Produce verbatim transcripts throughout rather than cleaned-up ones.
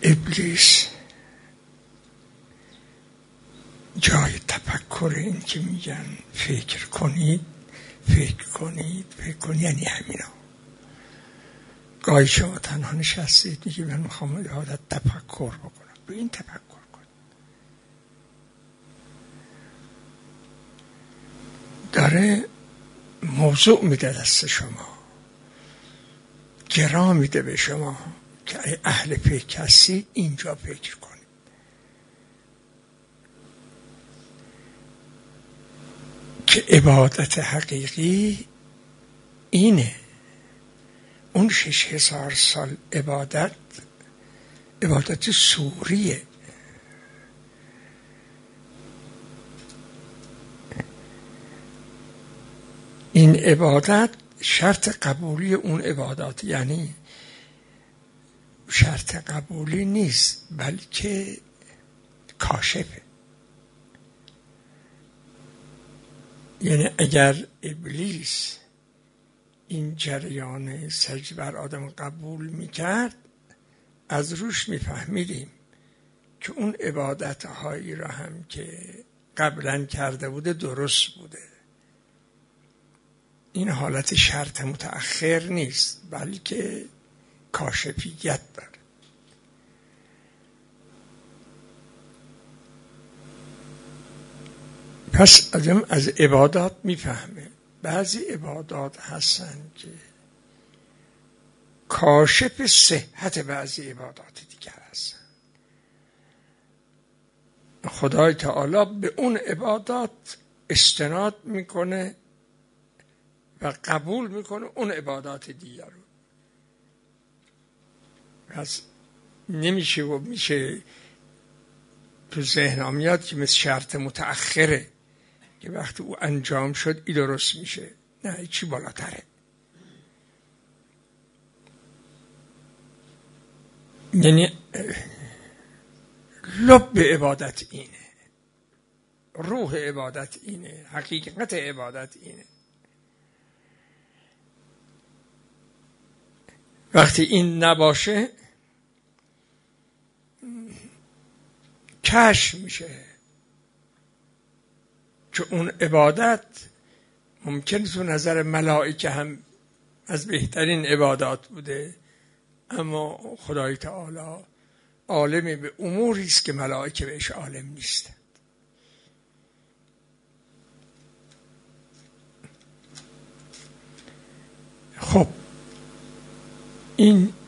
ابلیس جای تفکر این که میگن فکر کنید فکر کنید فکر کنید یعنی همینا. گاهی شما تنها نشستید میگی من میخوام یادت تفکر بکنم، به این تفکر کن. داره موضوع میده دست شما، گرا میده به شما که اهل فکر هستید اینجا فکر کنید. که عبادت حقیقی اینه. اون شش هزار سال عبادت عبادت سوریه. این عبادت شرط قبولی اون عبادات، یعنی شرط قبولی نیست بلکه کاشفه. یعنی اگر ابلیس این جریان سجده بر آدم قبول میکرد، از روش میفهمیدیم که اون عبادت هایی را هم که قبلا کرده بوده درست بوده. این حالت شرط متأخر نیست بلکه کاشفیت داره. پس آدم از عبادات میفهمه. بعضی عبادات هستن که کاشف صحت بعضی عبادات دیگر هستن. خدای تعالی به اون عبادات استناد میکنه و قبول میکنه اون عبادات دیگر رو. پس نمیشه و میشه تو ذهن میاد که مثل شرط متأخره که وقتی او انجام شد ای درست میشه. نه، چی بالاتره. یعنی لب عبادت اینه، روح عبادت اینه، حقیقت عبادت اینه. وقتی این نباشه کشف میشه که اون عبادت ممکن تو نظر ملائکه هم از بهترین عبادات بوده، اما خدای تعالی عالم به اموری است که ملائکه بهش عالم نیستند. خب این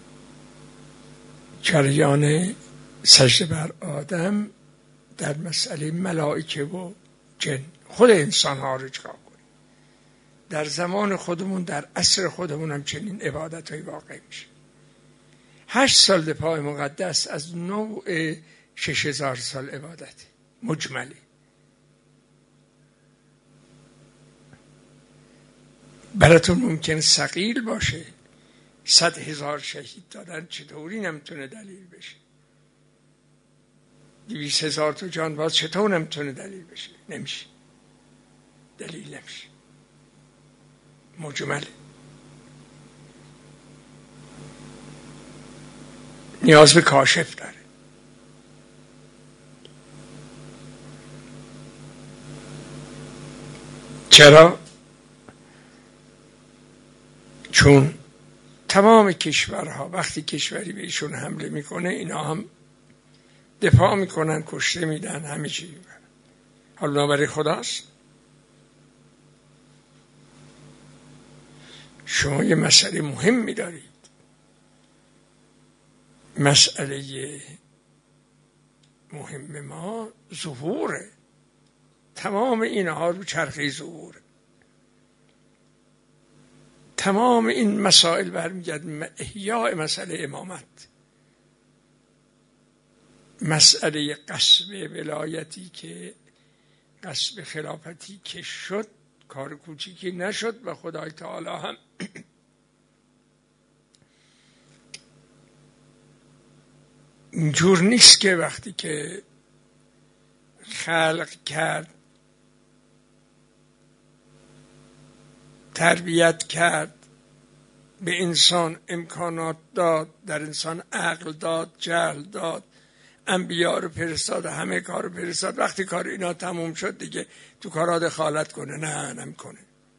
جریان سجده بر آدم در مسئله ملائکه و جن، خود انسان ها رو چکار کنیم. در زمان خودمون، در عصر خودمون هم چنین عبادت های واقع میشه. هشت سال دفاع مقدس از نوع شش هزار سال عبادت مجملی. براتون ممکن ثقیل باشه، صد هزار شهید دادن چطوری نمیتونه دلیل بشه؟ دویست هزار تو جانباز چطور نمیتونه دلیل بشه؟ نمیشه، دلیل نمیشه، مجمله. نیاز به کاشف داره. چرا؟ چون تمام کشورها وقتی کشوری به ایشون حمله میکنه اینا هم دفاع میکنن، کشته میدن، همه چی. حالا برای خداست. شما یه مسئله مهم میدارید. مسئله مهم ما ظهوره. تمام اینها رو چرخه ظهوره. تمام این مسائل برمیگرد احیاء مسئله امامت. مسئله قصب ولایتی که قصب خلافتی که شد کار کوچیکی نشد و خدای تعالی هم اینجور نیست که وقتی که خلق کرد، تربیت کرد، به انسان امکانات داد، در انسان عقل داد، جهل داد، انبیا رو فرستاد، همه کار رو فرستاد. وقتی کار اینا تموم شد دیگه تو کارها دخالت کنه؟ نه، نمیکنه.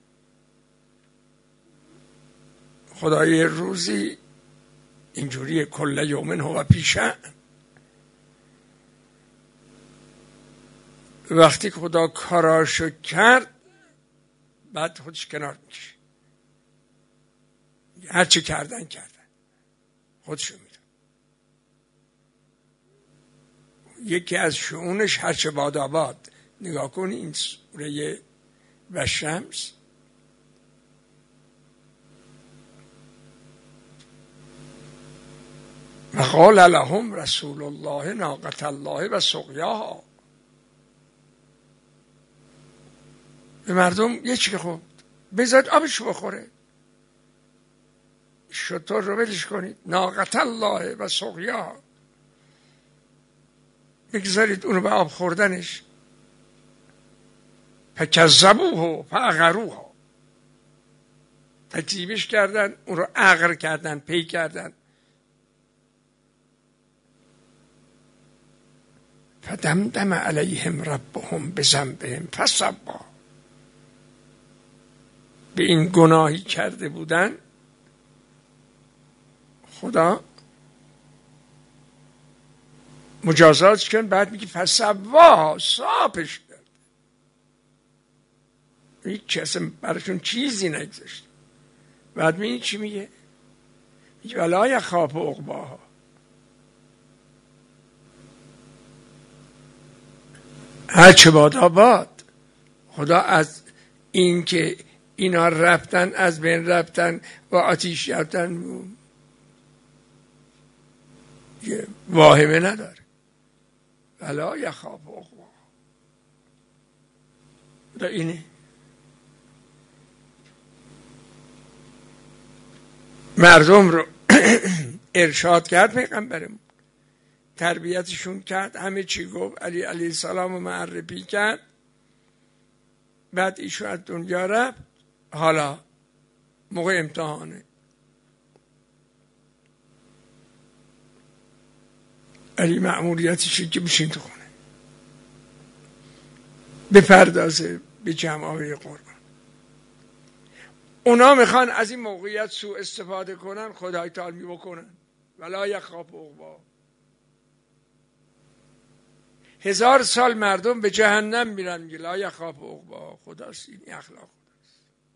خدای روزی اینجوری کل یومن هو پیشن. وقتی خدا کاراشو کرد بعد خودش کنار میکشه. هرچی کردن کردن، خودشو میدن. یکی از شؤونش هرچه باد آباد. نگاه کن این سوره و شمس، و قال لهم رسول الله ناقة الله و سقیاها. به مردم یه چی خود بذارید آبشو بخوره، شطور رو ولش کنید، ناقة الله و سقیاها، بگذارید اونو به آب خوردنش. فکذبوه فعقروها، تکذیبش کردن، اون رو عقر کردن، پی کردن. فدمدم علیهم ربهم بذنبهم فسوا، به این گناهی کرده بودن خدا مجازات کن. بعد میگه فسوا، صافش کرد. هیچ کسی براشون چیزی نگذاشت. بعد میگه چی میگه؟ میگه ولا یخاف عقباها، هر چه باد آباد. خدا از این که اینا رفتن، از بین رفتن و آتیش رفتن، واهمه نداره. ولا یخاف عقباها. خدا اینه. مردم رو ارشاد کرد پیغمبرمون، تربیتشون کرد، همه چی گفت، علی علیه السلام رو معرفی کرد. بعد ایشون از دنیا رفت. حالا موقع امتحانه. علی مأموریتشه که بشین تو خونه، بپردازه به جمع‌های قربان. اونا میخوان از این موقعیت سوء استفاده کنن، خدای تعالی می بکنن. ولا یخاف عقباها. هزار سال مردم به جهنم میرن، میگه لا یخاف عقباها. خداست، این اخلاق خداست.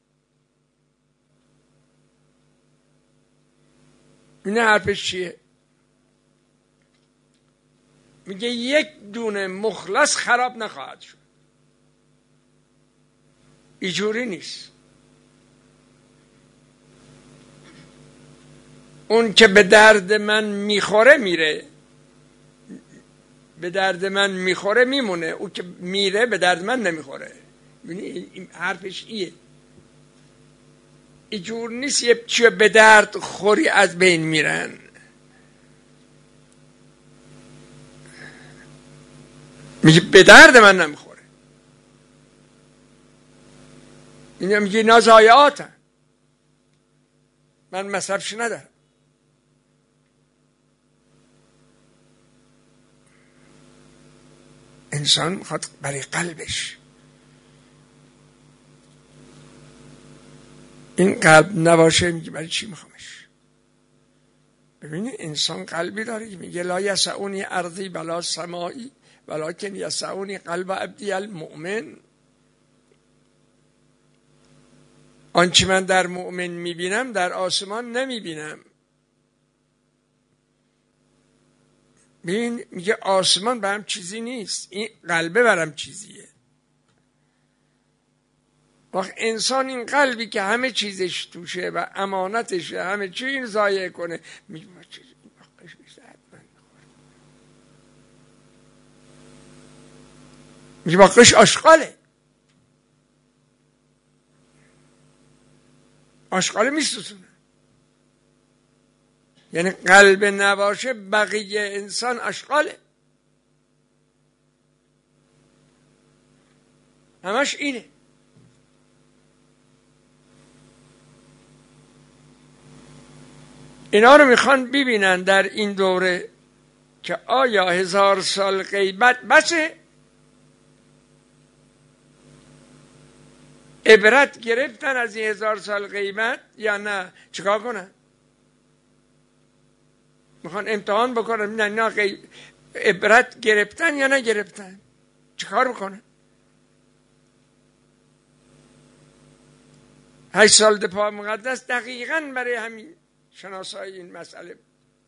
این حرفش چیه؟ میگه یک دونه مخلص خراب نخواهد شد. اینجوری نیست. اون که به درد من میخوره میره، به درد من میخوره میمونه. اون که میره به درد من نمیخوره. این حرفش ایه. اینجور نیست یه چیه به درد خوری از بین میرن. میگه به درد من نمیخوره. این میگه اینا ضایعاتن، من مصرفش ندارم. انسان میخواد برای قلبش. این قلب نباشه میگه برای چی میخوامش؟ ببینید انسان قلبی داره که میگه لا یسعونی ارضی بلا سمائی ولکن یسعونی قلب عبدی المؤمن. آنچه من در مؤمن میبینم در آسمان نمیبینم. ببین میگه آسمان برام چیزی نیست، این قلبه برام چیزیه. وقت انسان این قلبی که همه چیزش توشه و امانتشه، همه چی این ضایع کنه، میگه میگه باقیش آشغاله. آشغاله میسوزونه. یعنی قلب نباشه بقیه انسان آشغاله. همش اینه. اینا رو میخوان ببینن در این دوره که آیا هزار سال غیبت بسه؟ عبرت گرفتن از این هزار سال غیبت یا نه؟ چیکار کنن؟ میخوان امتحان بکنن نه نه غیب... عبرت گرفتن یا نگرفتن؟ چیکار بکنن؟ هشت سال دفاع مقدس دقیقاً برای همین شناسایی این مسئله.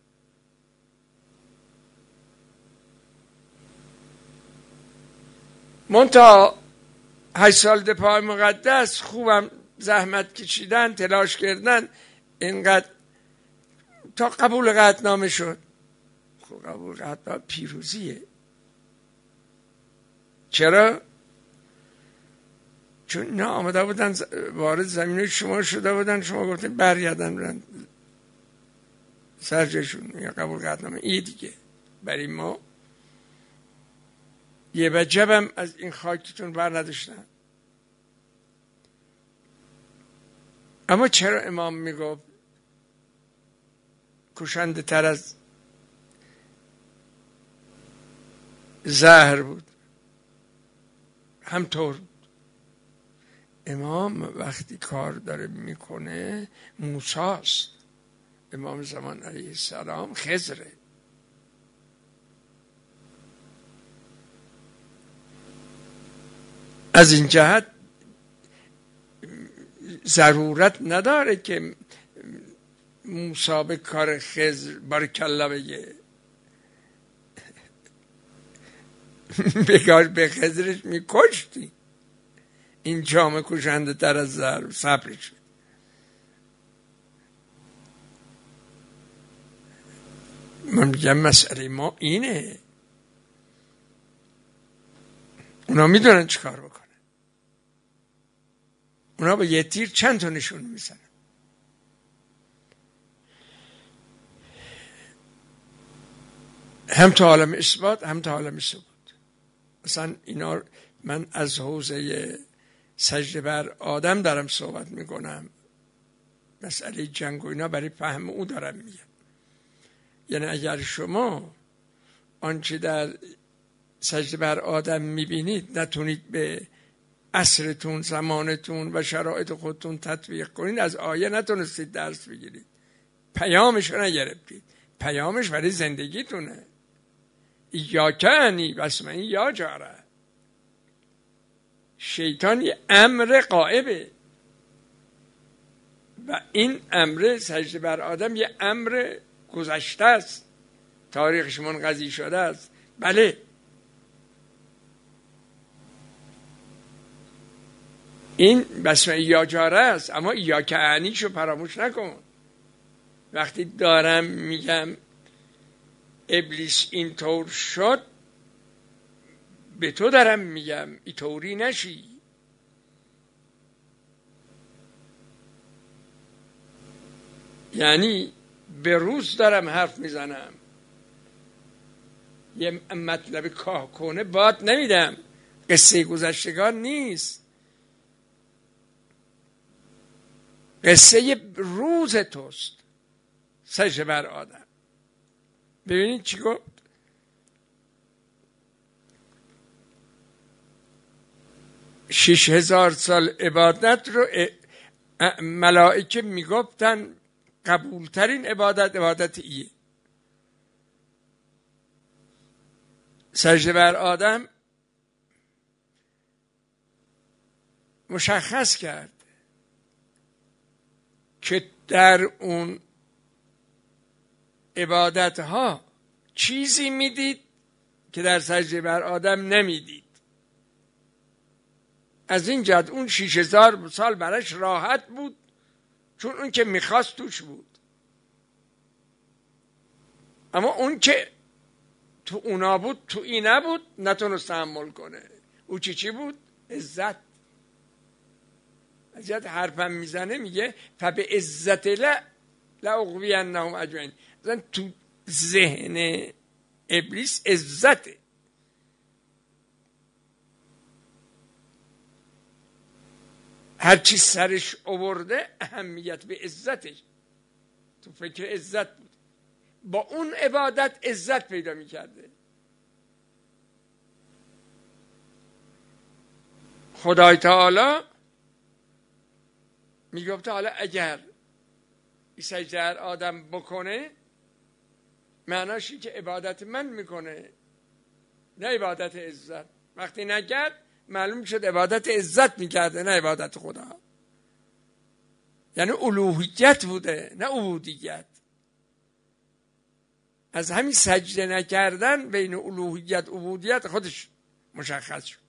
منتها هشت سال دفاع مقدس خوبم زحمت کشیدن، تلاش کردن، اینقدر تا قبول قطعنامه شد. خب قبول قطعنامه پیروزیه. چرا؟ چون نه آمده بودن وارد زمین شما شده بودن، شما گفتید برگردن برن سرجشون یا قبول قطعنامه. این دیگه برای ما یه وجبم از این خاکتون بر نداشتن. اما چرا امام میگفت کشنده تر از زهر بود؟ همطور بود. امام وقتی کار داره میکنه موساست، امام زمان علیه السلام خضره. از این جهت ضرورت نداره که موسی به کار خضر بارکالله بگه. بگار به خضرش میکشتی. این جامه کشنده تر از زهر، صبرش. من میگم مسئله ما اینه. اونا میدونن چی کار بکنن. اونا با یه تیر چند تا نشون میزنن. هم تا عالم اثبات هم تا عالم ثبوت. مثلا اینا من از حوزه سجده بر آدم دارم صحبت میکنم، مسئله جنگ و اینا برای فهم او دارم میگم. یعنی اگر شما آنچه در سجده بر آدم میبینید نتونید به عصرتون، زمانتون و شرایط خودتون تطبیق کنید، از آیه نتونستید درس بگیرید، پیامش رو نگرفتید. پیامش برای زندگیتونه. یا کنی بسمه یا جاره. شیطان یه امر غائبه و این امر سجده بر آدم یه امر گذشته است، تاریخش منقضی شده است. بله این بسمه یا جاره است، اما یا کنیشو فراموش نکن. وقتی دارم میگم ابلیس اینطور شد، به تو دارم میگم اینطوری نشی. یعنی به روز دارم حرف میزنم، یه مطلب کاه کنه باد نمیدم، قصه گذشتگان نیست، قصه روز توست. سجده بر آدم. ببینید چی گفت؟ شش هزار سال عبادت رو ملائکه میگفتن قبولترین عبادت عبادت ایه. سجده بر آدم مشخص کرد که در اون عبادت ها چیزی میدید که در سجده بر آدم نمیدید. از این جهت اون شیش هزار سال براش راحت بود، چون اون که میخواست توش بود. اما اون که تو اونا بود تو این نبود، نتونست تحمل کنه. او چی چی بود؟ عزت. از جهت حرفم میزنه میگه فبه عزت لا لاغوینهم اجمعین. مثلا تو ذهن ابلیس عزته. هر چی سرش آورده اهمیت به عزتش. تو فکر عزت بود، با اون عبادت عزت پیدا میکرده. خدای تعالی میگفت حالا اگر سجده آدم بکنه معناشی که عبادت من میکنه، نه عبادت عزت. وقتی نکرد معلوم شد عبادت عزت میکرده، نه عبادت خدا. یعنی الوهیت بوده نه عبودیت. از همین سجده نکردن بین الوهیت و عبودیت خودش مشخص شد.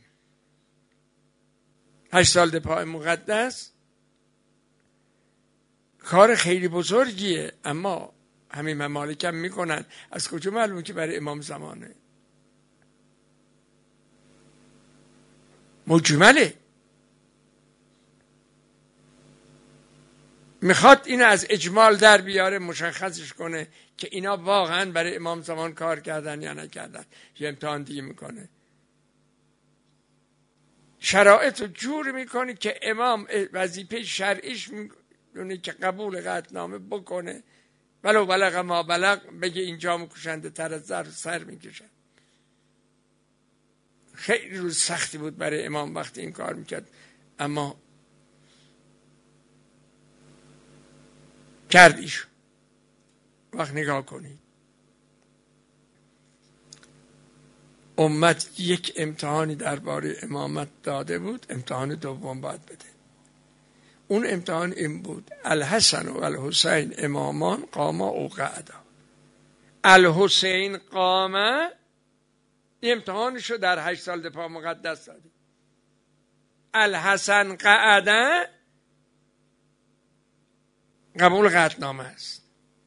هشت سال پای مقدس کار خیلی بزرگیه، اما همین ممالک هم میکنن. از کجا معلومه که برای امام زمانه؟ مجمله. میخواد این از اجمال در بیاره، مشخصش کنه که اینا واقعا برای امام زمان کار کردن یا نکردن. یه امتحان دیگه میکنه، شرایط رو جور میکنه که امام وظیفه شرعیش میدونه که قبول قطعنامه بکنه، ولو بلغ ما بلغ، بگه اینجا مکشنده تر از زر سر میکشن. خیلی روز سختی بود برای امام وقتی این کار میکرد، اما کردیش. وقت نگاه کنید، امت یک امتحانی درباره امامت داده بود، امتحان دوم باید بده. اون امتحان این بود: الحسن و الحسین امامان قاما او قعدا. الحسین قامه امتحانشو در هشت سال پا مقدس داده. الحسن قعده قبول قطعنامه است.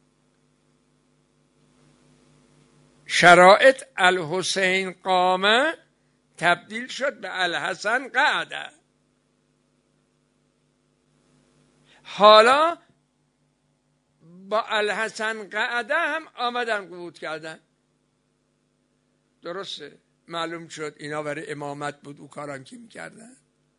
شرایط الحسین قامه تبدیل شد به الحسن قعده. حالا با الحسن قعده هم آمدن قبول کردن. درسته، معلوم شد اینا برای امامت بود، او کاران که میکردن.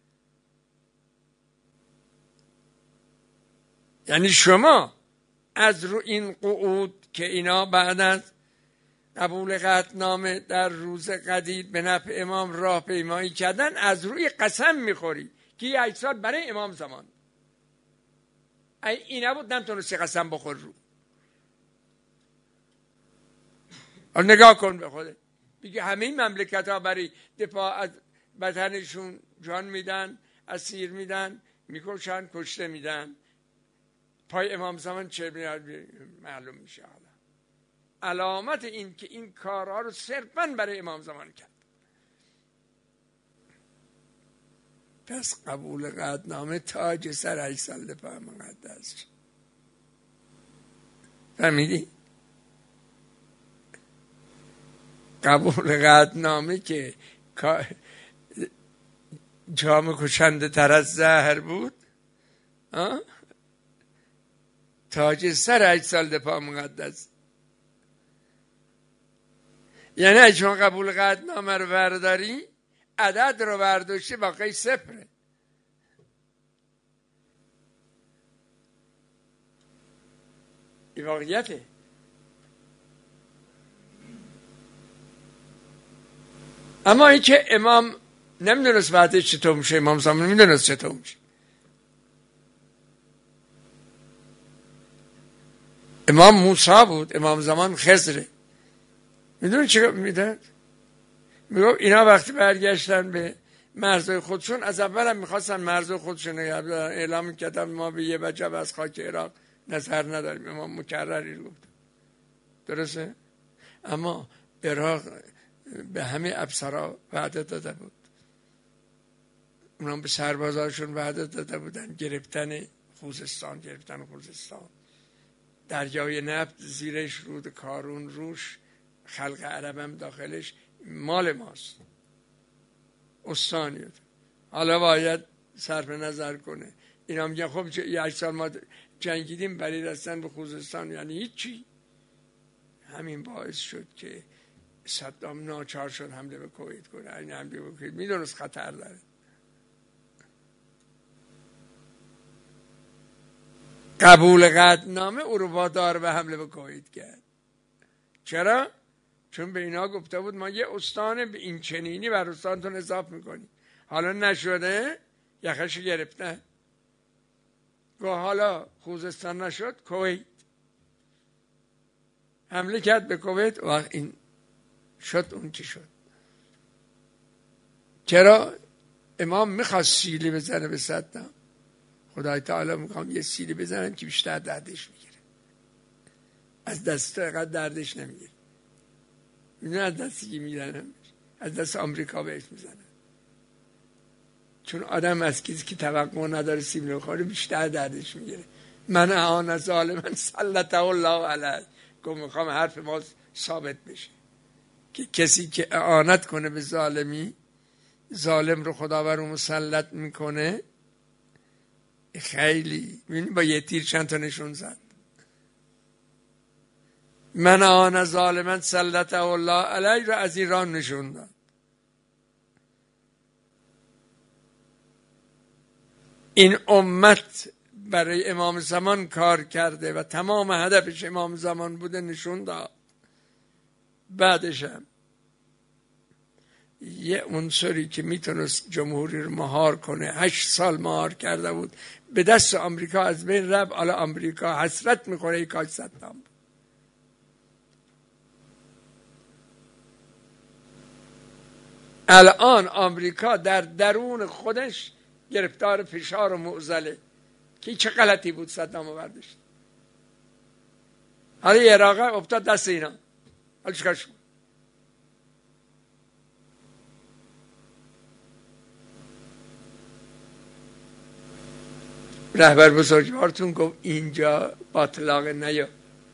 یعنی شما از رو این قعود که اینا بعد از قبول قطعنامه در روز قدید به نفع امام راه پیمایی کردن، از روی قسم میخوری که یه هشت سال برای امام زمان. این نبود نمیتونستی قسم بخور رو. حالا نگاه کن به خودت، بگی همه این مملکت ها برای دفاع از وطنشون جان میدن، اسیر میدن، میکشن، کشته میدن. پای امام زمان چه معلوم میشه؟ حالا علامت این که این کارها رو صرفاً برای امام زمان کرد. پس قبول قطعنامه تاج سر هشت سال پای مقدس شد. فهمیدی؟ قبول قطعنامه که جام کشنده تر از زهر بود، آه؟ تاج سر هشت سال پا مقدس. یعنی اگه شما قبول قطعنامه رو برداری، عدد رو برداشتی باقی صفره. این واقعیته. اما این که امام نمیدونست بعدش چطور میشه، امام زمان نمیدونست چطور میشه. امام موسی بود، امام زمان خضره. میدونی چه میدن؟ میگو اینا وقتی برگشتن به مرزهای خودشون، از اول هم میخواستن مرزهای خودشون اعلام میکردن ما به یه وجب از خاک عراق نظر نداریم. امام مکرری گفت، درسته؟ اما عراق به همه ابصرا وعده داده بود، اونا به سربازاشون وعده داده بودن گرفتن خوزستان، گرفتن خوزستان، دریای نفت زیرش، رود کارون روش، خلق عرب هم داخلش، مال ماست، استانیت. حالا باید صرف نظر کنه. اینا میگن خب یه هشت سال ما جنگیدیم برای رسیدن به خوزستان، یعنی هیچی. همین باعث شد که صدام ناچار شد حمله به کویت کنه. این حمله به کویت میدونست خطر داره. قبول قطعنامه او رو وادار به حمله به کویت کرد. چرا؟ چون به اینا گفته بود ما یه استان به این چنینی بر استانتون اضافه میکنیم. حالا نشده، یخشو گرفتن. گو حالا خوزستان نشد، کویت. حمله کرد به کویت و این شد اون چی شد. چرا؟ امام میخواست سیلی بزنه به صدام. خدای تعالی میخوام یه سیلی بزنم که بیشتر دردش میگیره. از دست اینقدر دردش نمیگیره. میدونه از دستی که میزنم، از دست آمریکا بهش میزنم. چون آدم از کسی که توقع نداره سیب بخوره بیشتر دردش میگیره. من آن ظالمن سلطه الله علیه. گفت میخوام حرف ما ثابت بشه که کسی که اعانت کنه به ظالمی، ظالم رو خدا بر اون مسلط میکنه. خیلی ببینید با یه تیر چند تا نشون زد. من آن ظالمن سلطه الله علیه رو از ایران نشون داد. این امت برای امام زمان کار کرده و تمام هدفش امام زمان بوده، نشون داد. بعدش هم یه عنصری که میتونست جمهوری رو مهار کنه هشت سال مهار کرده بود، به دست آمریکا از بین رفت. حالا آمریکا حسرت میکنه ای کاش صدام بود. الان آمریکا در درون خودش گرفتار فشار و معضله که چه غلطی بود صدام برداشت. حالا عراق افتاد دست اینا. حالا چیکار شد؟ رهبر بزرگوارتون گفت اینجا باطلاق نیا.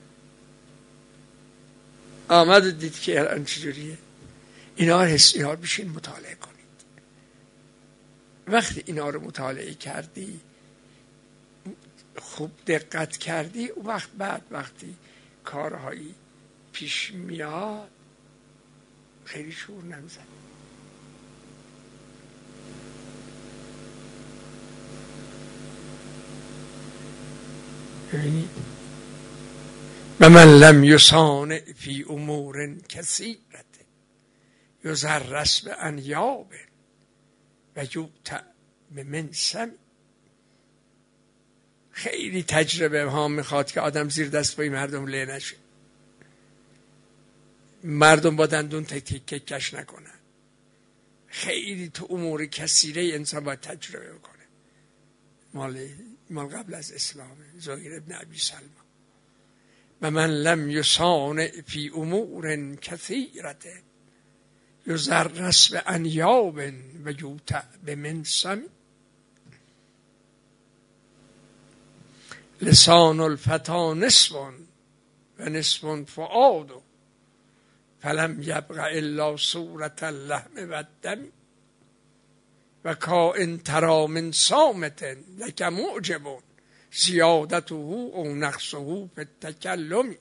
آمد و دید که الان چجوریه. اینا رو حسیار بشین مطالعه کنید. وقتی اینا رو مطالعه کردی، خوب دقت کردی، اون وقت بعد وقتی کارهایی پیش میاد خیلی شور نمیزن. ببینید و من لم یصانع فی امور کثیرة یضرس به انیاب و یؤتى بمنسم. خیلی تجربه ها میخواد که آدم زیر دست پای مردم له نشه. مردم با دندون تک تک کش نکنن. خیلی تو امور کثیره انسان باید تجربه کنه. مال مال قبل از اسلام زهیر ابن ابی سلمى. و من لم یصانع فی امور کثیرة یضرس به انیاب و یؤتى بمنسم. لسان الفتی نصف و نصف فؤاد فلم یبق الا صورة اللحم و الدم و کائن تری من صامت لک معجب زیادته او نقصه فی التکلم.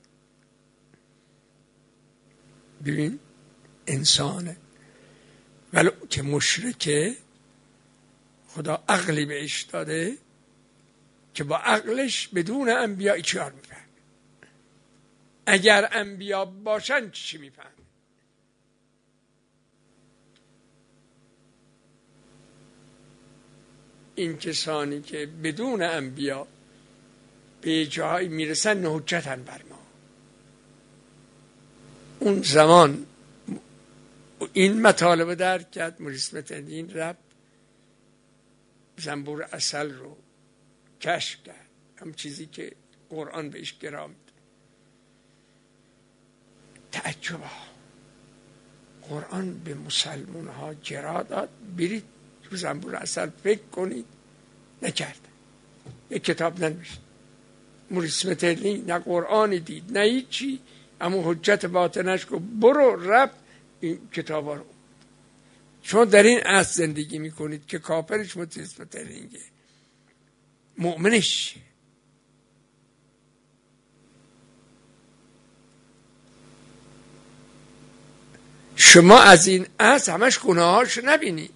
ببین انسانه ولو که مشرکه، خدا عقلی بهش داده که با عقلش بدون انبیاء چیار میفهمه. اگر انبیا باشن چی میفهمه؟ این کسانی که بدون انبیا به جایی میرسن حجتن بر ما. اون زمان این مطالب درک کرد. مریسمت این رب زنبور عسل رو کشف کرد، هم چیزی که قرآن بهش گرا میده. تعجب ها. قرآن به مسلمان ها گرا داد برید تو زنبور عسل فکر کنید. نکرد. یک کتاب ننوشت. مریسمت نه قرآنی دید نه هیچی، اما حجت باطنش گفت برو رب این کتاب ها رو. چون در این عصر زندگی میکنید که کافرش مریسمت اینگه، مؤمنش. شما از این عصر همش گناهاش نبینید.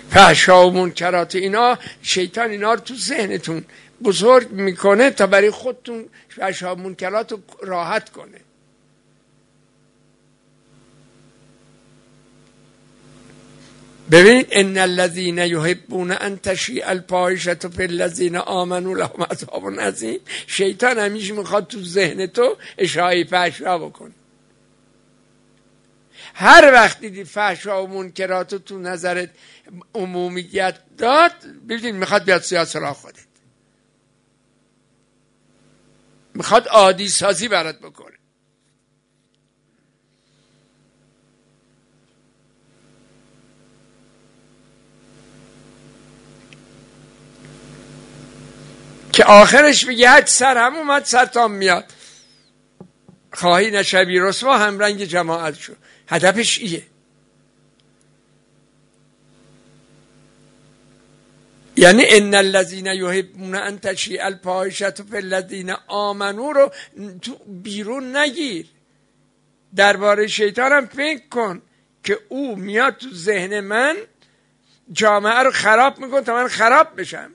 فحشا و منکرات اینا، شیطان اینا رو تو ذهنتون بزرگ میکنه تا برای خودتون فحشا و منکرات رو راحت کنه. ببین ان الذين يحبون ان تشيع الفاحشه في الذين آمنوا لهم عذاب عظیم. شیطان همیشه میخواد تو ذهن تو اشاعه فحشا بکنه. هر وقت دیدی فحشا و منکرات تو نظرت عمومیت داد، ببین میخواد بیاد سیاست را خودت، میخواد عادی سازی برات بکنه. که آخرش میگه هج سر هم اومد سرتان میاد، خواهی نشوی رسوا هم رنگ جماعت شو. هدفش ایه. یعنی ان الذين يحبون ان تشيع الفاحشه في الذين آمنوا رو تو بیرون نگیر. درباره شیطان هم فکر کن که او میاد تو ذهن من جامعه رو خراب میکن تا من خراب بشم.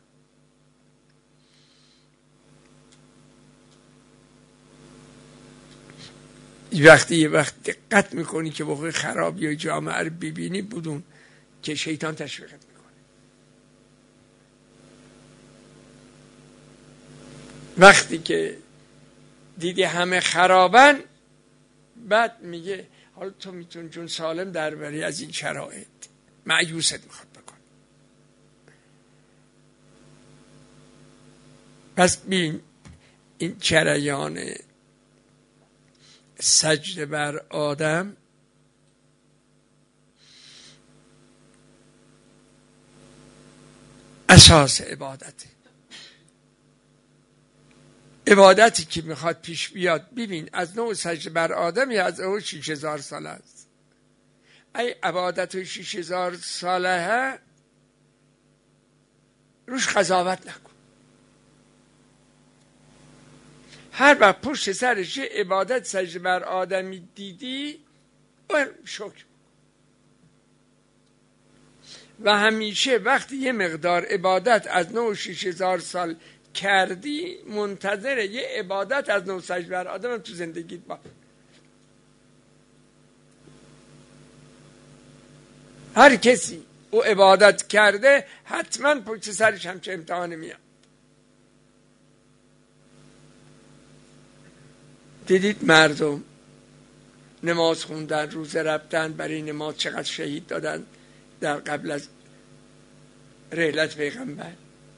وقتی یه وقت دقت میکنی که واقعا خرابی جامعه رو ببینی، بدون که شیطان تشویقت میکنه. وقتی که دیدی همه خرابن، بعد میگه حالا تو میتونی جون سالم در بری از این شرایط، مایوست میخواد بکن. پس ببین این جریان سجده بر آدم اساس عبادته. عبادتی که میخواد پیش بیاد، ببین از نوع سجده بر آدم یا از نوع شیش هزار ساله است. ای عبادت شیش هزار ساله روش قضاوت نکن. هر وقت پشت سرش عبادت سجده بر آدمی دیدی، شکر. و همیشه وقتی یه مقدار عبادت از نوع شیش هزار سال کردی، منتظر یه عبادت از نوع سجده بر آدم تو زندگیت باش. هر کسی او عبادت کرده حتما پشت سرش همچه امتحان میاد. دیدید مردم نماز خوندن، روزه رفتن، برای نماز چقدر شهید دادن در قبل از رحلت پیغمبر.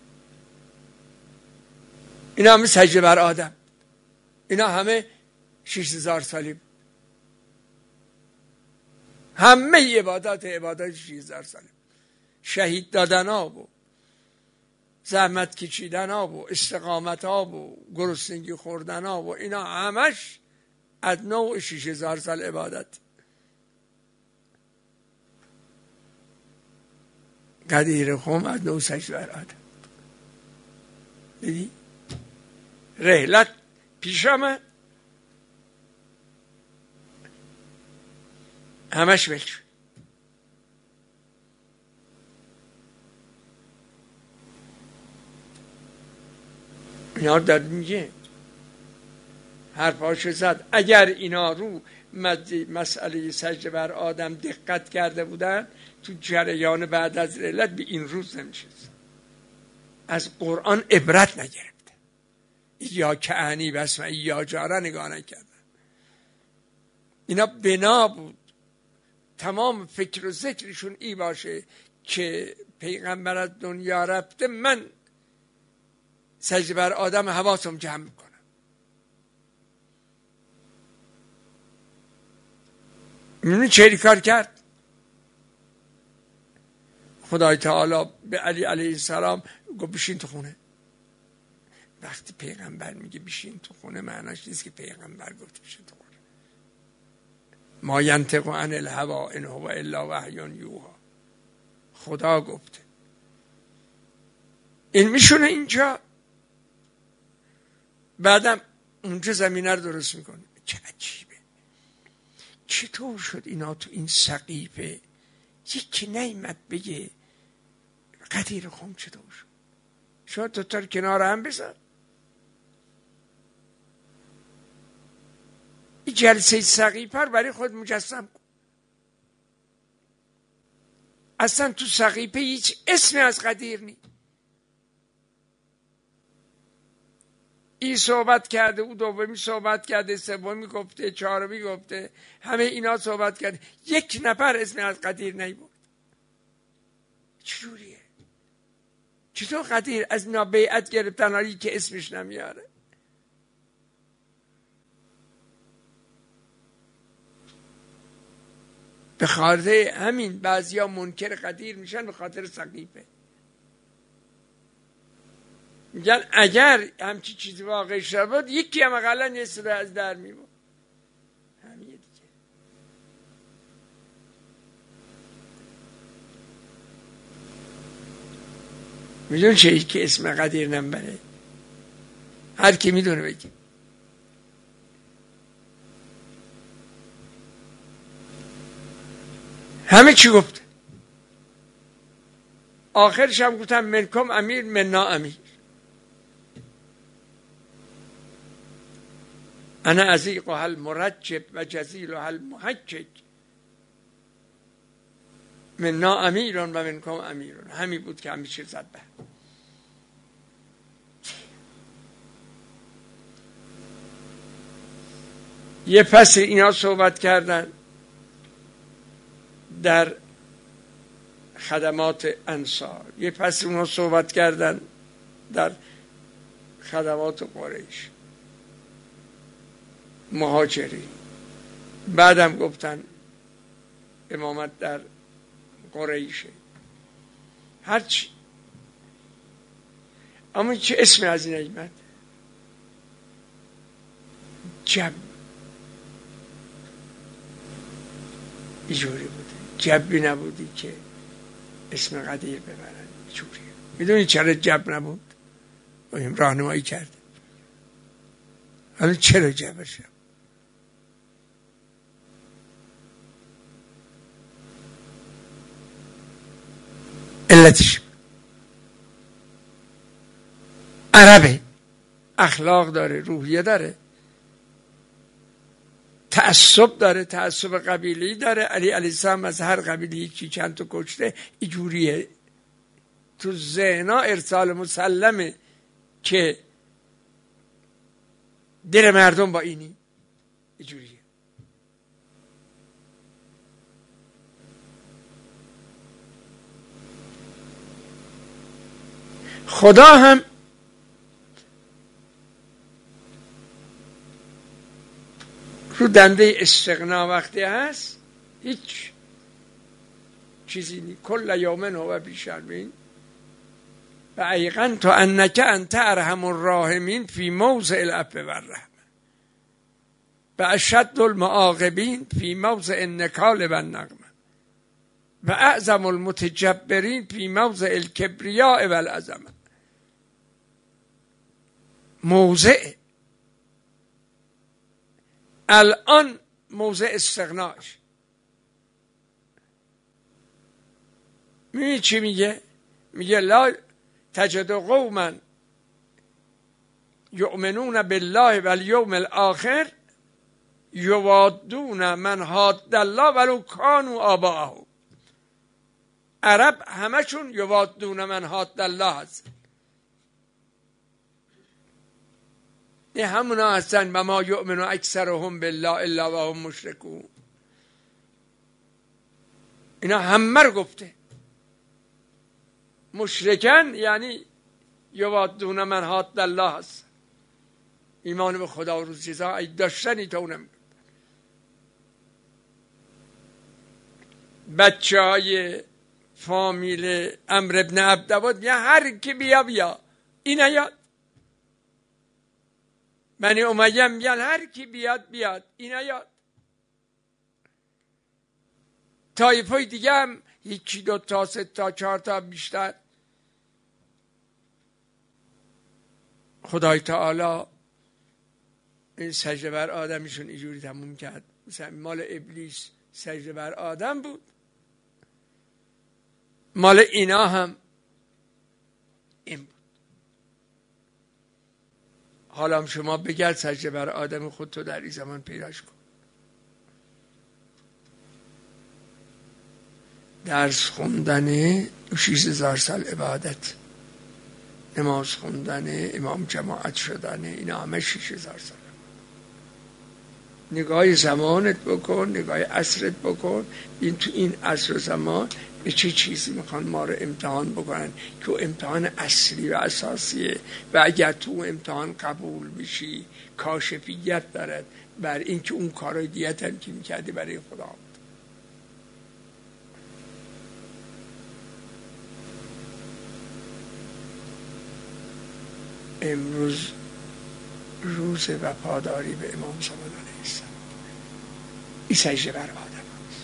اینا همه سجده بر آدم، اینا همه شیش هزار سالی بود. همه عبادات عبادات شیش هزار سالی، شهید دادن ها و زحمت کشیدن ها و استقامت ها و گرسنگی خوردن ها و اینا همش از نوع شیش هزار سال عبادت. قدیر خم از نوع سجده بر آدم. دیدی؟ رحلت پیش آمد، همش ول شد. اینا داد میگه حرفاشو زد. اگر اینا رو مسئله سجده بر آدم دقت کرده بودن، تو جریان بعد از رحلت به این روز نمیشست. از قرآن عبرت نگرفته، یا کعنی بس و یا جارا نگاه نکردن. اینا بنا بود تمام فکر و ذکرشون ای باشه که پیغمبر از دنیا رفته، من سجده بر آدم حواسم جمع میکنم. میدونی چه کار کرد؟ خدای تعالی به علی علیه السلام گفت بشین تو خونه. وقتی پیغمبر میگه بشین تو خونه، معناش نیست که پیغمبر گفت بشین تو خونه. ما ینطق عن الهوا ان هو الا وحی یوحی، خدا گفته. این میشونه اینجا، بعدم اونجا زمینه رو درست میکنه. چه عجیبه، چطور شد اینا تو این سقیفه یکی نیامد بگه قدیر خم چطور شد؟ شما دوتا رو کنار هم بذار. این جلسه سقیفه رو برای خود مجسم کن. اصلا تو سقیفه هیچ اسمی از قدیر نیست. این صحبت کرده، او دومی صحبت کرده، سومی گفته، چهارمی گفته، همه اینا صحبت کرده، یک نفر اسمی از قدیر نیورد. چجوریه؟ چطور قدیر از اینا بیعت گرفتن حالی که اسمش نمیاره؟ به خاطر همین بعضیا منکر قدیر میشن، به خاطر سقیفه. میگن اگر همچی چیزی واقعی شده بود یکی هم اقلا یه سوره از در میبود. همین دیگه. میدون چه که اسم قدیر نمبره؟ هر کی میدونه بگی. همه چی گفته. آخرش هم گفتم منکم امیر مننا امیر. انا عزیقها المرجب و جزیلها المحجج مننا امیرون و منکم امیرون. همین بود که همیشه زد به. یه پس اینا صحبت کردن در خدمات انصار، یه پس اونا صحبت کردن در خدمات قریش مهاجری، بعدم گفتن امامت در قریشه، هرچی. اما چه اسم از این ایمد؟ جب اینجوری بوده، جبی نبودی که اسم قدیر ببرن. اینجوری میدونی چرا جب نبود؟ بایم راهنمایی کرده. حالا چرا جب شد؟ علتش عربه، اخلاق داره، روحیه داره، تعصب داره، تعصب قبیلی داره. علی علیه السلام از هر قبیلی یکی چند تا کشته. اینجوریه تو ذهنا ارسال مسلمه که دل مردم با اینی اینجوریه. خدا هم رو دنده استغنا وقتی هست هیچ چیزی نیست. کل یومن هو فی شأن و ایقنت انک انت ارحم الراحمین فی موضع العفو والرحمه و اشد المعاقبین فی موضع النکال و النقمه و اعظم المتجبرین فی موضع الکبریاء و العظمه. موضع الان موضع استغناش. می‌بینی چی میگه؟ میگه لا تجد قوما یؤمنون بالله والیوم الاخر یوادون من حاد الله ولو کانوا آباءهم. عرب همشون یوادون من حاد الله هست. نه همونا هستن و ما یؤمن اکثرهم بالله الا و هم مشرکون. اینا همه رو گفته. مشرکن یعنی یوادون من حاد الله هست، ایمان به خدا و روز جزا ای داشتنی تو نمیگه. بچه های فامیل عمرو بن عبدود یا هر کی بیا بیا این نیاد. بنی امیه میگن هر کی بیاد بیاد این نیاد. طایفه دیگه هم یکی دو تا سه تا چهار تا بیشتر. خدای تعالی این سجده بر آدمیشون اینجوری تموم کرد. مثلا مال ابلیس سجده بر آدم بود، مال اینا هم این بود. حالا شما بگرد سجده بر آدم خود تو در این زمان پیداش کن. درس خوندن شیش هزار سال عبادت، نماز خوندن، امام جماعت شدن، اینا همه شیش هزار سال. نگاه زمانت بکن، نگاه عصرت بکن، این تو این عصر و زمان به چه چیزی میخوان ما رو امتحان بکنن که امتحان اصلی و اساسیه و اگر تو امتحان قبول بشی کاشفیت دارد بر این که اون کارای دیت هم که میکردی برای خدا بود. امروز روز وفاداری به امام زمان علیه السلام، این سجده بر آدم هست.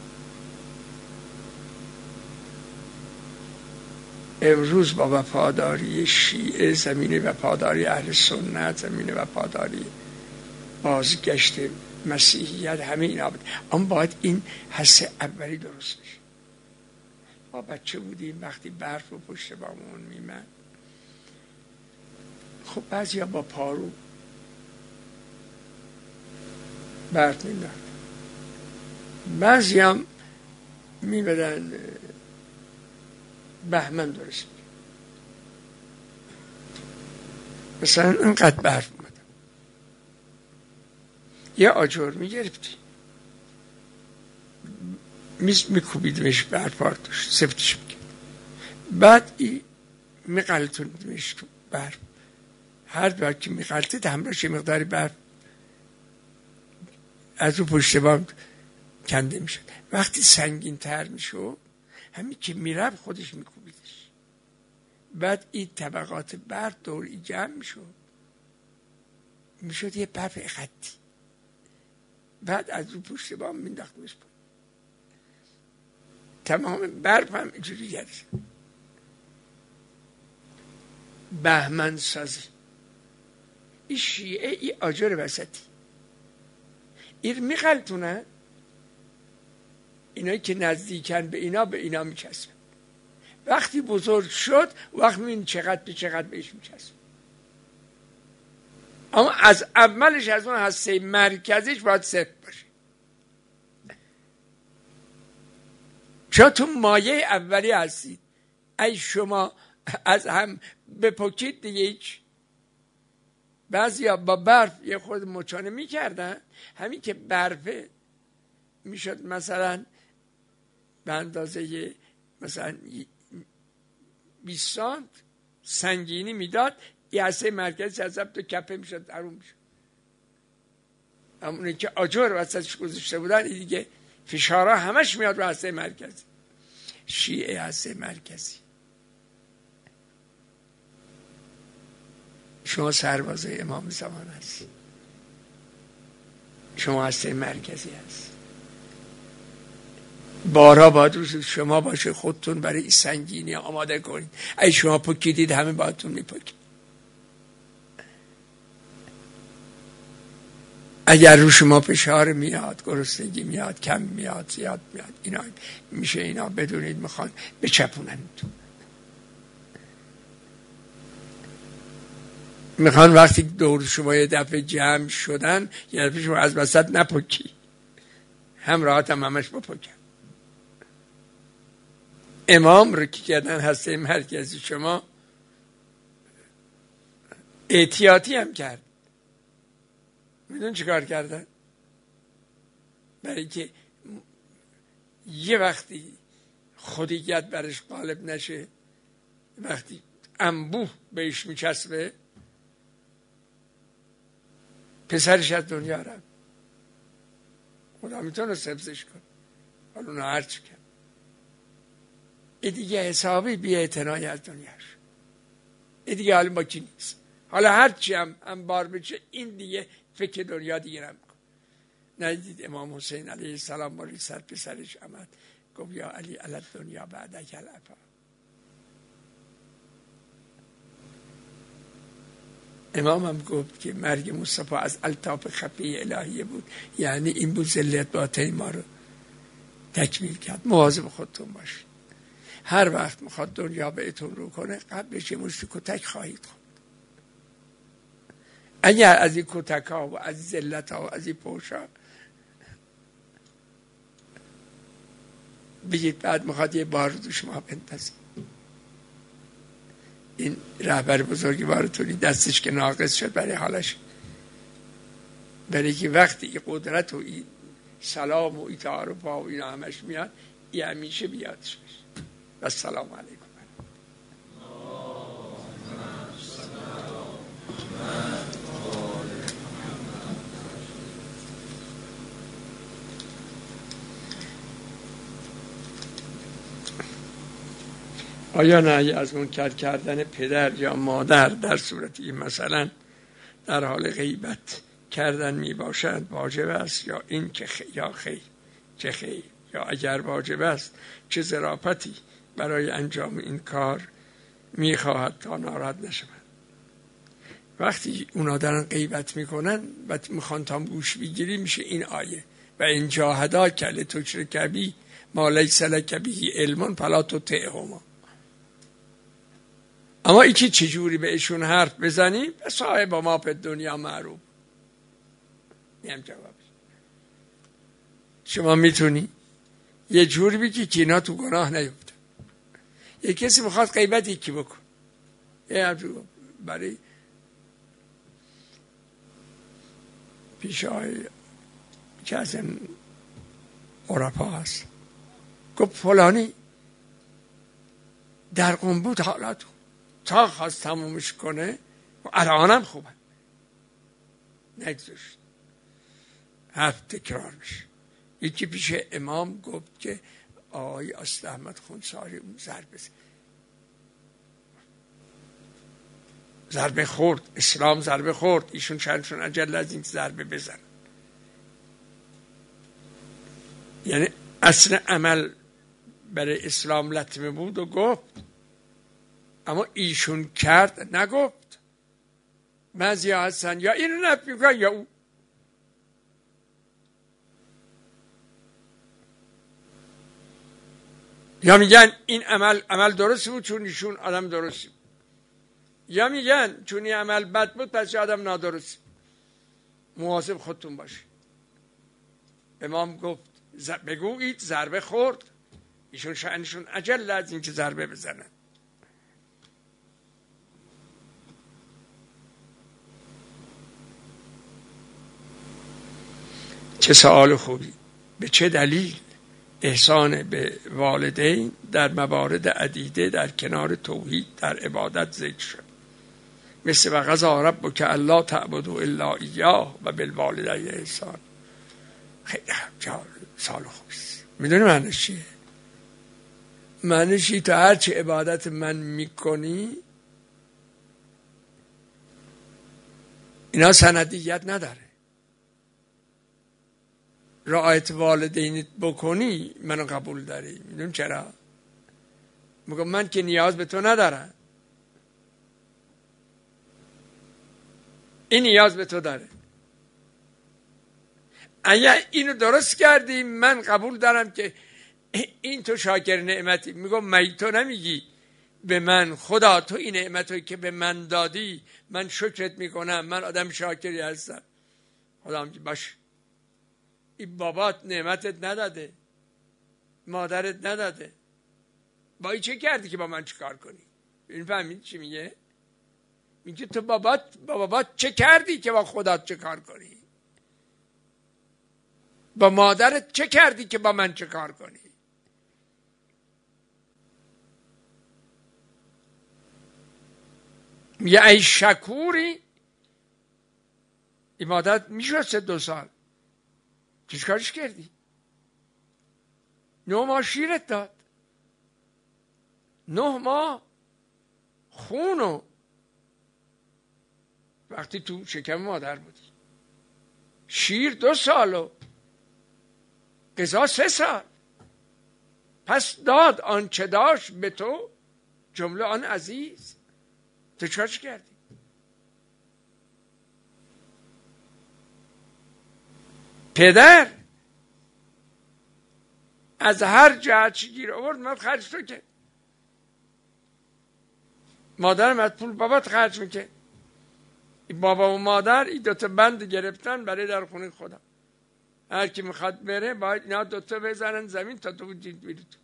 امروز با وفاداری شیعه زمین وفاداری اهل سنت، زمین وفاداری بازگشت مسیحیت، همه اینا بود. اما باید این حس اولی درست بشه. ما بچه بودیم وقتی برف و پشت بامون میمد، خب بعضی ها با پارو برف میدن، بعضی هم میبدن بهمن درست میگه. مثلا اینقدر برف اومد یه آجر میگرفتی میز میکوبیدمش برف پارتوش سفتش میکرد، بعد ای میقلتوندمش تو برف، هر بار که میقلتید همراش یه مقداری برف از رو پشت بام کنده میشد. وقتی سنگین تر میشد همین که میرفت خودش میکوبیدش، بعد این طبقات برف دور ای جمع میشد میشد یه برف خطی، بعد از رو پشت بام مینداختمش بود، تمام برف هم اینجوری گرد. بهمن سازی این شیعه این آجر وسطی این میخلطونن، اینایی که نزدیکن به اینا به اینا میچسبن، وقتی بزرگ شد وقت میبین چقدر به چقدر بهش میچسبن. اما از اولش از اون هسته مرکزیش باید صفر باشه، چون تو مایه اولی هستید. ای شما از هم بپکید دیگه هیچ. بعضی ها با برف یه خود مچانه میکردن، همین که برفه میشد مثلا به اندازه مثلا بیست سانت سنگینی میداد، یه هسته مرکزی از تو کپه میشد درون میشد. همونه که آجر وسطش گذاشته بودن این دیگه فشارها همش میاد رو هسته مرکزی. شیعه هسته مرکزی. شما سربازه امام زمان هستی، شما هسته مرکزی هست. بارها باید روز شما باشه، خودتون برای این سنگینی آماده کنید. ای شما پکیدید همه باهاتون میپکید. اگر رو شما فشار میاد، گرسنگی میاد، کم میاد، زیاد میاد، اینا میشه اینا بدونید میخوان بچپوننتون. میخوان وقتی دور شما یه دفعه جمع شدن یه دفعه شما از وسط نپکی، هم راحت هم همش بپکن. امام رو که کردن هسته مرکزی شما، احتیاطی هم کرد. میدون چی کار کردن؟ برای که یه وقتی خودیت برش غالب نشه، وقتی انبوه بهش میچسبه، پسرش از دنیا رفت. خدا میتونه حفظش کن، حالا اونو هرچی کن. این دیگه حسابی بی اعتنایی از دنیاش. این دیگه حالا با کی نیست. حالا هرچی هم انبار بشه این دیگه فکر دنیا دیگه نمی کن. ندید امام حسین علیه السلام باری سر پسرش آمد گفت یا علی علی دنیا بعدک العفا. امام هم گفت که مرگ مصطفی از الطاف خفی الهیه بود، یعنی این بود ذلت باطنی ما رو تکمیل کرد. مواظب خودتون باشید. هر وقت میخواد دنیا بهتون رو کنه قبلش یه مشت کتک خواهید خورد. اگر از این کتک ها و از این ذلت ها و از این پوشا بگید بعد میخواد یه بار رو شما بندازید. این رهبر بزرگوارتونی دستش که ناقص شد برای حالش، برای که وقتی این قدرت و این سلام و این تعارف و اینا همش میاد، این همیشه بیادش بشه. و السلام علیکم. آیا نهی از منکر کردن پدر یا مادر در صورتی مثلا در حال غیبت کردن می باشد واجب است یا این که خی... یا خیر چه خیر، یا اگر واجب است چه ظرافتی برای انجام این کار می خواهد تا ناراحت نشود؟ وقتی اونا دارن غیبت میکنن و میخوان تا گوش بگیری میشه این آیه و این جاهدا کل تشرک بی ما لیس لک به علم فلا تطعهما. اما ای که چجوری بهشون حرف بزنی به صاحب ما په دنیا معروف. میم جواب شما میتونی یه جوری بگی که اینا تو گناه نیفته. یه کسی میخواد غیبت یکی بکن، یه برای پیش های که از این عرفا هست گفت فلانی در قم بود حالاتو تا خواست تمومش کنه و الانم خوبه نگذاشت حرف تکرار بشه. یکی پیش امام گفت که آقای اصل احمد خونساری اون ضربه ضربه خورد، اسلام ضربه خورد، ایشون شانشون عجل از این ضربه بزن. یعنی اصل عمل برای اسلام لطمه بود و گفت، اما ایشون کرد نگفت. بعضی ها هستن یا اینو نفی میکنن یا او. یا میگن این عمل عمل درست بود چون ایشون آدم درستی بود، یا میگن چون این عمل بد بود پس آدم نادرستی. مواظب خودتون باشید. امام گفت بگویید ضربه خورد، ایشون شأنشون عجل از این که ضربه بزنن. چه سوال خوبی. به چه دلیل احسان به والدین در موارد عدیده در کنار توحید در عبادت ذکر شد؟ مثل و قضا ربک الا تعبدوا الا ایاه و بالوالدین احسان. خیلی سوال خوبی است. میدونی معنیش چیه؟ معنیش تو هر چه عبادت من میکنی اینا سندیت نداره. رعایت والدینت بکنی منو قبول داری. میدون چرا؟ میگم من که نیاز به تو ندارم، این نیاز به تو داره. اگر اینو درست کردی من قبول دارم که این تو شاکر نعمتی. میگم می تو نمیگی به من خدا تو این نعمتو که به من دادی من شکرت میکنم، من آدم شاکری هستم. خدا میگه باش، این بابات نعمتت نداده، مادرت نداده، با این چه کردی که با من چه کار کنی؟ این فهمید چی میگه؟ میگه تو بابات با بابات چه کردی که با خودت چه کار کنی؟ با مادرت چه کردی که با من چه کار کنی؟ میگه ای شکوری، این مادرت میشسته دو سال چیز کارش کردی؟ نه ماه شیرت داد، نه ماه خونو وقتی تو شکم مادر بودی، شیر دو سالو، غذا سه سال، پس داد آنچه داشت به تو جمله آن عزیز. تو چاش کردی؟ پدر از هر جهت چی گیر آورد من خرج تو کرد. مادرم از پول بابات خرج میکرد. بابا و مادر این دوتا بند گرفتن برای در خونه خدا. هر کی میخواد بره باید اینا دوتا بزنن زمین تا تو جید بیری تو.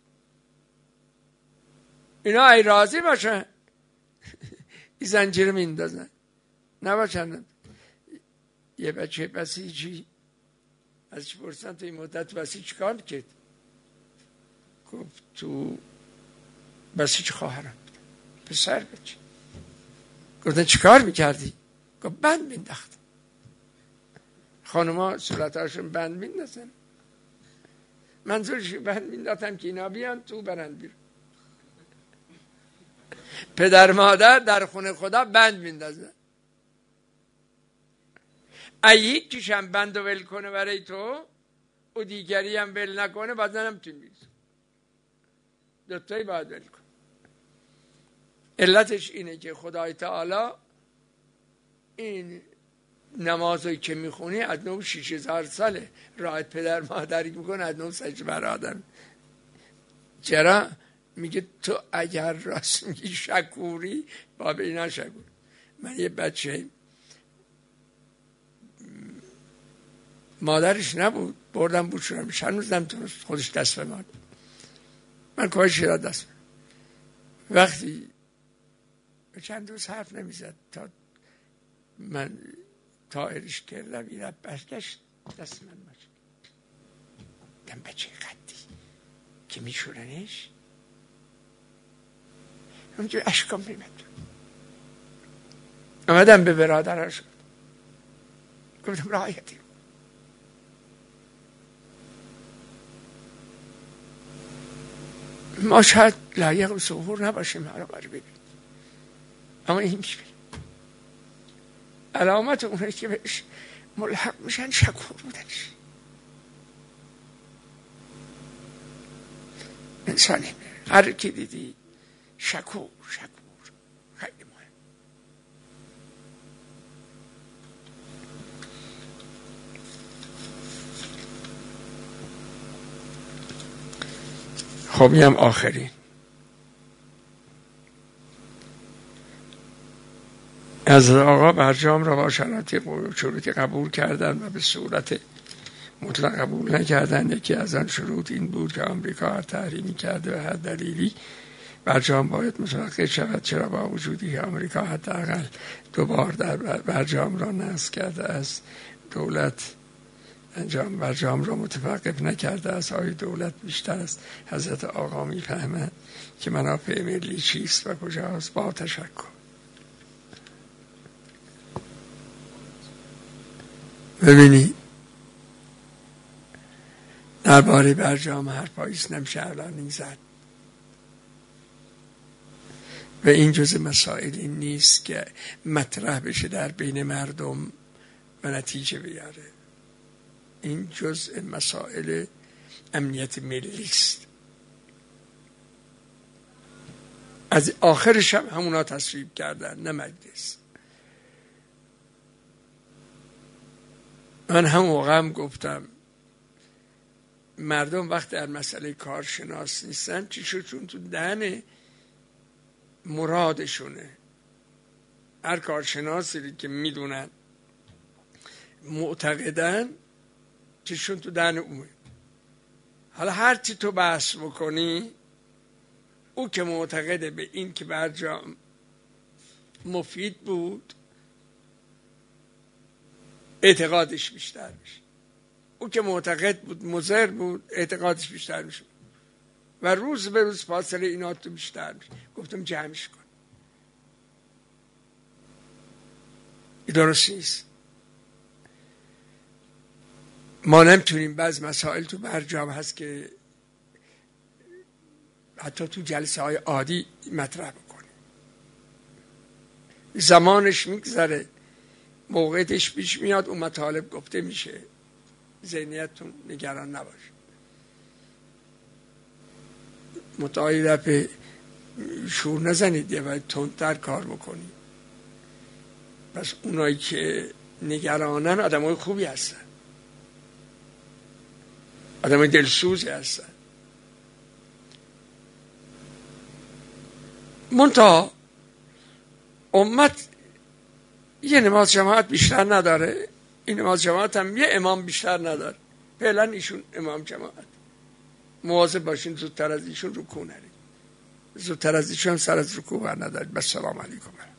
اینا ای راضی باشن این زنجیر میندازن، نباشن. یه بچه بسیجی ازش پرسن تو این مدت بسیج کار کرد؟ گفت تو بسیج خواهرم پسر بچه. گفتن چی کار میکردی؟ گفت بند مینداختم. خانوما صورتاشون بند میندازن، منظورش بند مینداختم که اینا بیان تو برن بیرون. پدر مادر در خونه خدا بند میندازن. ای یکیش هم بند و ول کنه برای تو و دیگری هم ول نکنه بعدا هم تون بیرون. دوتایی باید ول کن. علتش اینه که خدای تعالی این نمازی که میخونی از نو شیش هزار ساله رایت پدر مادری میکنه از نو سجده بر آدم. چرا؟ میگه تو اگر راست میگی شکوری با به اینا شکور. من یه بچه مادرش نبود بردم بود شدم شنوزدم تو خودش دست به ماد من کوه شیرات دست به وقتی چند روز حرف نمیزد تا من تایرش کردم این برگشت دست من ماشه دم بچه قدی که میشورنش اونجا اشکام میمد. آمدم به برادرش گفتم رعایتی ما شاید لایق و ظهور نباشیم حالا باید ببینیم، اما این میشه علامت اونه که بهش ملحق میشن شکور بودنش. انسانی هر کی دیدی شکور شکور خیلی مهم. خب این هم آخرین. از آقا برجام را با شروطی قبول کردن و به صورت مطلق قبول نکردن. یکی از آن شروط این بود که آمریکا هر تحریمی کرده و هر دلیلی برجام باید متوقف شود، چرا با وجودی که آمریکا حداقل دو بار در برجام را نقض کرده است دولت انجام برجام را متوقف نکرده است. آیا دولت بیشتر از حضرت آقا میفهمد که منافع ملی چیست و کجاست؟ با تشکر. ببینید درباره برجام حرفایی نمیشه الان زد و این جز مسائلی نیست که مطرح بشه در بین مردم و نتیجه بیاره. این جز مسائل امنیت ملی است. از آخرش هم همونا تصویب کردن نه مجلس. من هم موقع هم گفتم مردم وقت در مسئله کارشناس نیستن چی شد؟ چون تو دهن مرادشونه. هر کارشناسی که میدونن معتقدن چیشون تو دهن اومه. حالا هر چی تو بحث بکنی او که معتقده به این که برجام مفید بود اعتقادش بیشتر میشه، او که معتقد بود مضر بود اعتقادش بیشتر میشه و روز به روز فاصله اینا تو بیشتر میشه. گفتم جمعش کن. این درست نیست. ما نمیتونیم بعض مسائل تو برجام هست که حتی تو جلسه های عادی مطرح بکنیم. زمانش میگذره، موقعیتش پیش میاد، اون مطالب گفته میشه. ذهنیتتون نگران نباشه. متعالی دفعه شور نزنید یه باید تندتر کار بکنید. پس اونایی که نگرانن آدم های خوبی هستن، آدم های دلسوزی هستن. منتها امت یه نماز جماعت بیشتر نداره، این نماز جماعت هم یه امام بیشتر نداره، فعلا ایشون امام جماعت. مواظب باشین زودتر از ایشون رکوع نرید، زودتر از ایشون سر از رکوع بر ندارید. السلام علیکم.